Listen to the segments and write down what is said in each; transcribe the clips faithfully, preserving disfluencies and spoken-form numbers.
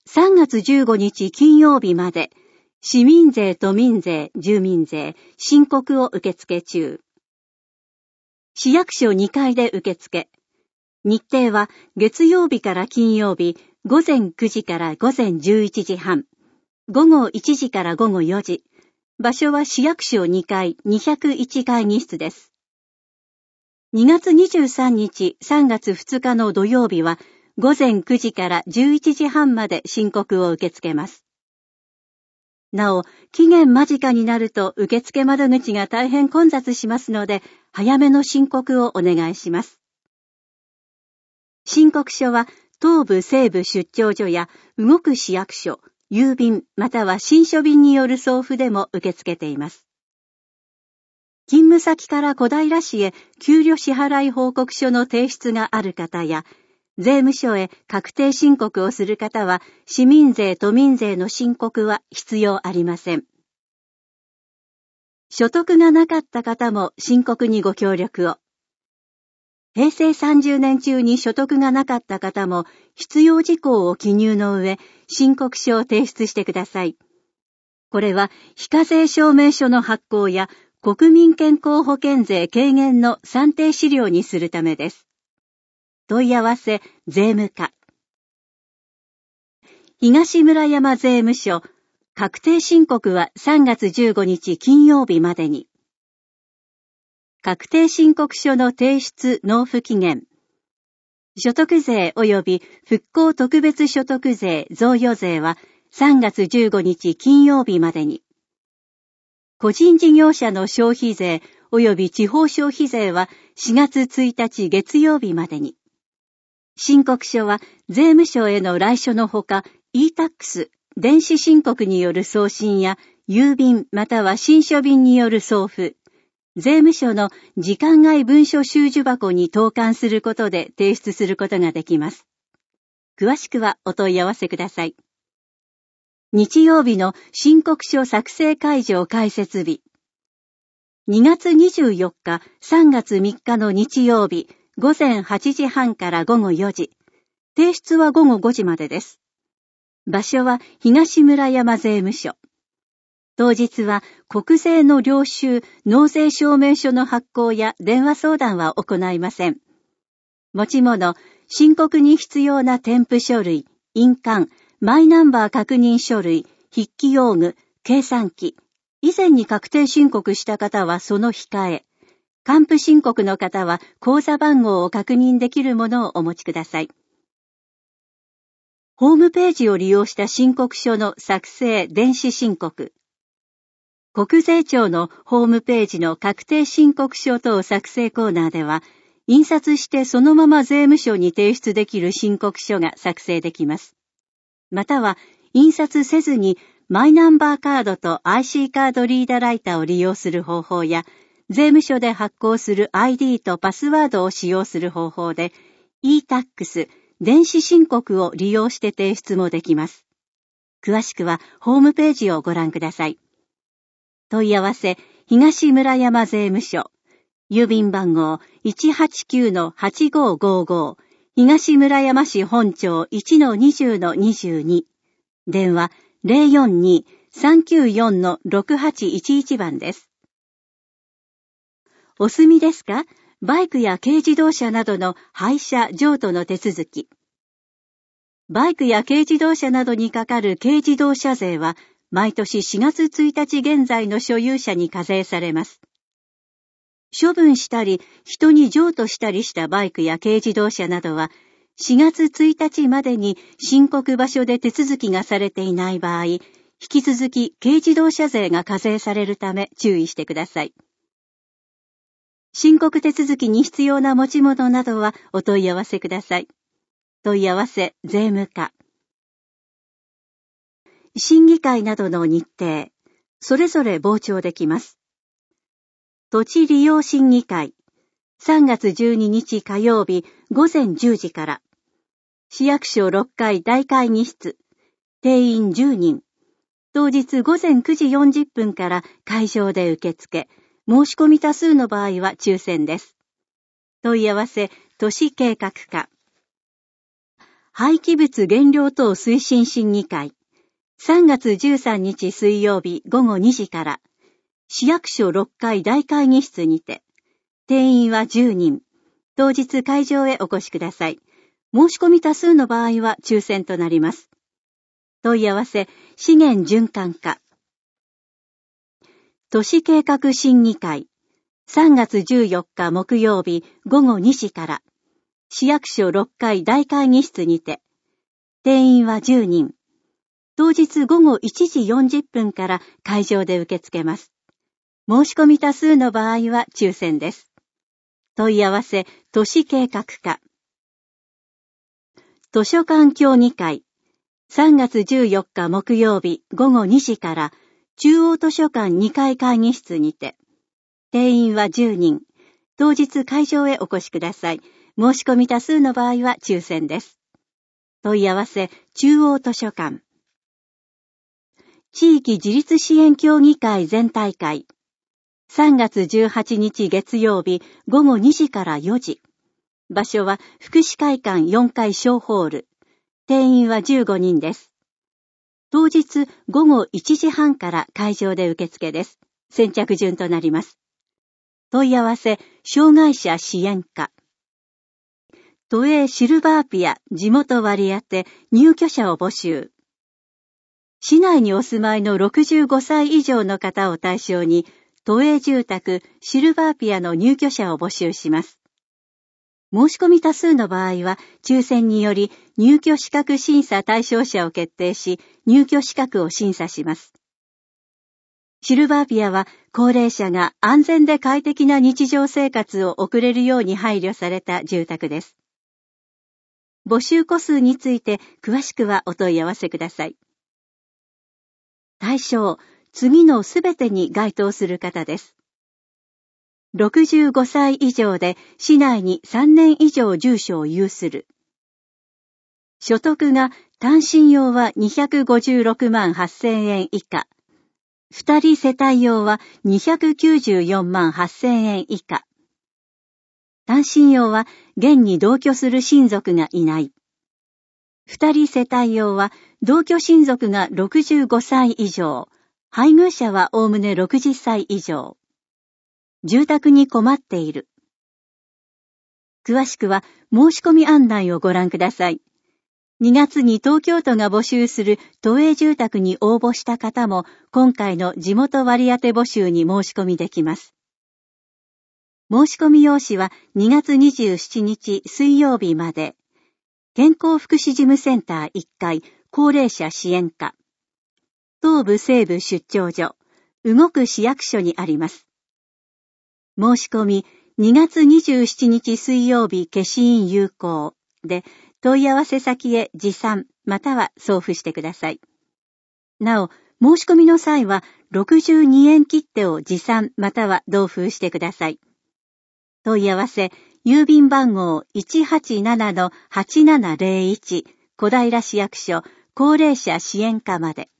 さんがつじゅうごにち金曜日まで、市民税、都民税、住民税、申告を受付中。市役所にかいで受付。日程は月曜日から金曜日、ごぜんくじからごぜんじゅういちじはん、ごごいちじからごごよじ。場所は市役所にかいにひゃくいち会議室です。にがつにじゅうさんにちさんがつふつかの土曜日はごぜんくじからじゅういちじはんまで申告を受け付けます。なお、期限間近になると受付窓口が大変混雑しますので、早めの申告をお願いします。申告書は東部西部出張所や動く市役所、郵便または信書便による送付でも受け付けています。勤務先から小平市へ給料支払い報告書の提出がある方や、税務署へ確定申告をする方は、市民税・都民税の申告は必要ありません。所得がなかった方も申告にご協力を。へいせいさんじゅうねん中に所得がなかった方も必要事項を記入の上、申告書を提出してください。これは非課税証明書の発行や国民健康保険税軽減の算定資料にするためです。問い合わせ税務課。東村山税務署、確定申告はさんがつじゅうごにち金曜日までに。確定申告書の提出納付期限。所得税及び復興特別所得税贈与税はさんがつじゅうごにち金曜日までに。個人事業者の消費税及び地方消費税はしがつついたち月曜日までに。申告書は税務署への来書のほか イータックス、電子申告による送信や郵便または信書便による送付、税務署の時間外文書収受箱に投函することで提出することができます。詳しくはお問い合わせください。日曜日の申告書作成会場開設日。にがつにじゅうよっか、さんがつみっかの日曜日、ごぜんはちじはんからごごよじ。提出はごごごじまでです。場所は東村山税務署。当日は国税の領収、納税証明書の発行や電話相談は行いません。持ち物、申告に必要な添付書類、印鑑、マイナンバー確認書類、筆記用具、計算機。以前に確定申告した方はその控え。還付申告の方は口座番号を確認できるものをお持ちください。ホームページを利用した申告書の作成電子申告。国税庁のホームページの確定申告書等作成コーナーでは、印刷してそのまま税務署に提出できる申告書が作成できます。または、印刷せずにマイナンバーカードと アイシー カードリーダーライターを利用する方法や、税務署で発行する アイディー とパスワードを使用する方法で、イータックス、電子申告を利用して提出もできます。詳しくはホームページをご覧ください。問い合わせ、東村山税務署。郵便番号 いちはちきゅうのはちごごーごー、東村山市本町 いちのにじゅうのにじゅうに。電話 ゼロよんにーさんきゅうよんのろくはちいちいち 番です。お済みですか？バイクや軽自動車などの廃車譲渡の手続き。バイクや軽自動車などにかかる軽自動車税は、毎年しがつついたち現在の所有者に課税されます。処分したり、人に譲渡したりしたバイクや軽自動車などは、しがつついたちまでに申告場所で手続きがされていない場合、引き続き軽自動車税が課税されるため注意してください。申告手続きに必要な持ち物などはお問い合わせください。問い合わせ税務課。審議会などの日程、それぞれ傍聴できます。土地利用審議会、さんがつじゅうににち火曜日ごぜんじゅうじから、市役所ろっかい大会議室、定員じゅうにん、当日ごぜんくじよんじゅっぷんから会場で受付、申し込み多数の場合は抽選です。問い合わせ、都市計画課。 廃棄物減量等推進審議会、さんがつじゅうさんにち水曜日ごごにじから、市役所ろっかい大会議室にて、定員はじゅうにん、当日会場へお越しください。申し込み多数の場合は抽選となります。問い合わせ、資源循環課。都市計画審議会、さんがつじゅうよっか木曜日ごごにじから、市役所ろっかい大会議室にて、定員はじゅうにん、当日ごごいちじよんじゅっぷんから会場で受け付けます。申し込み多数の場合は抽選です。問い合わせ、都市計画課。図書館協議会、さんがつじゅうよっか木曜日ごごにじから中央図書館にかい会議室にて、定員はじゅうにん、当日会場へお越しください。申し込み多数の場合は抽選です。問い合わせ、中央図書館。地域自立支援協議会全体会、さんがつじゅうはちにち月曜日ごごにじからよじ。場所は福祉会館よんかい小ホール。定員はじゅうごにんです。当日ごごいちじはんから会場で受付です。先着順となります。問い合わせ、障害者支援課。都営シルバーピア地元割り当て入居者を募集。市内にお住まいのろくじゅうごさい以上の方を対象に、都営住宅シルバーピアの入居者を募集します。申し込み多数の場合は、抽選により入居資格審査対象者を決定し、入居資格を審査します。シルバーピアは、高齢者が安全で快適な日常生活を送れるように配慮された住宅です。募集戸数について詳しくはお問い合わせください。対象、次のすべてに該当する方です。ろくじゅうごさい以上で市内にさんねん以上住所を有する。所得が単身用はにひゃくごじゅうろくまんはっせんえん以下。二人世帯用はにひゃくきゅうじゅうよんまんはっせんえん以下。単身用は現に同居する親族がいない。二人世帯用は同居親族がろくじゅうごさい以上。配偶者はおおむねろくじゅっさい以上。住宅に困っている。詳しくは申し込み案内をご覧ください。にがつに東京都が募集する都営住宅に応募した方も今回の地元割当募集に申し込みできます。申し込み用紙はにがつにじゅうしちにち水曜日まで。健康福祉事務センターいっかい高齢者支援課。東部西部出張所、動く市役所にあります。申し込みにがつにじゅうしちにち水曜日消印有効で問い合わせ先へ持参または送付してください。なお、申し込みの際はろくじゅうにえん切手を持参または同封してください。問い合わせ、郵便番号 いちはちななのはちななぜろいち 小平市役所高齢者支援課まで。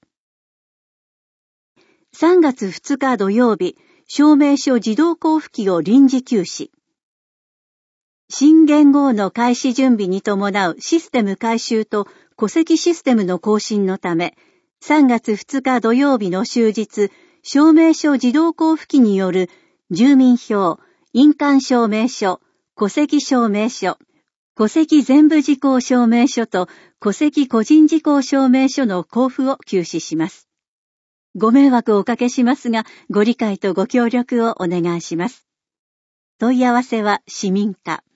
さんがつふつか土曜日、証明書自動交付機を臨時休止。新元号の開始準備に伴うシステム改修と戸籍システムの更新のため、さんがつふつか土曜日の終日、証明書自動交付機による住民票、印鑑証明書、戸籍証明書、戸籍全部事項証明書と戸籍個人事項証明書の交付を休止します。ご迷惑をおかけしますが、ご理解とご協力をお願いします。問い合わせは市民課。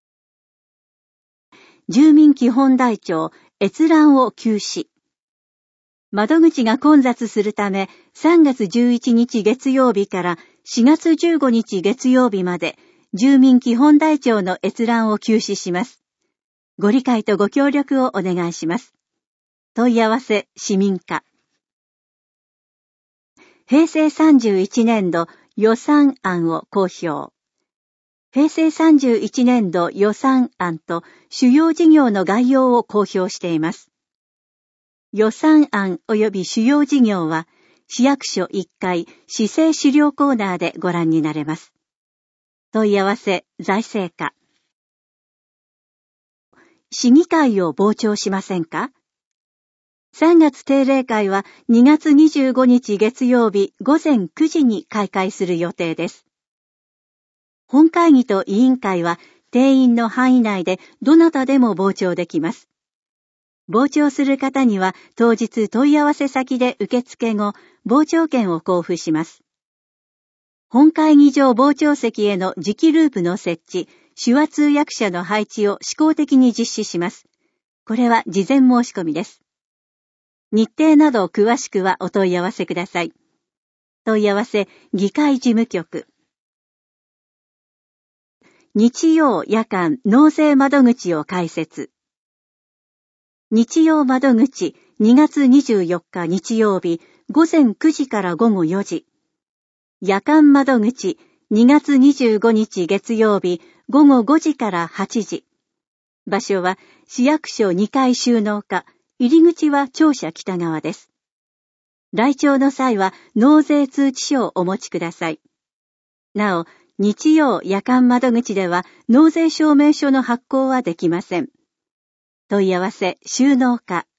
住民基本台帳閲覧を休止。窓口が混雑するため、さんがつじゅういちにち月曜日からしがつじゅうごにち月曜日まで、住民基本台帳の閲覧を休止します。ご理解とご協力をお願いします。問い合わせ市民課。平成さんじゅういちねんど予算案を公表。平成さんじゅういちねんど予算案と主要事業の概要を公表しています。予算案及び主要事業は市役所いっかい市政資料コーナーでご覧になれます。問い合わせ財政課。 市議会を傍聴しませんか？さんがつ定例会はにがつにじゅうごにち月曜日ごぜんくじに開会する予定です。本会議と委員会は定員の範囲内でどなたでも傍聴できます。傍聴する方には当日問い合わせ先で受付後、傍聴券を交付します。本会議場傍聴席への磁気ループの設置、手話通訳者の配置を試行的に実施します。これは事前申し込みです。日程など詳しくはお問い合わせください。問い合わせ、議会事務局。日曜夜間納税窓口を開設。日曜窓口にがつにじゅうよっか日曜日ごぜんくじからごごよじ。夜間窓口にがつにじゅうごにち月曜日ごごごじからはちじ。場所は市役所にかい収納課。入り口は庁舎北側です。来庁の際は納税通知書をお持ちください。なお、日曜夜間窓口では納税証明書の発行はできません。問い合わせ収納課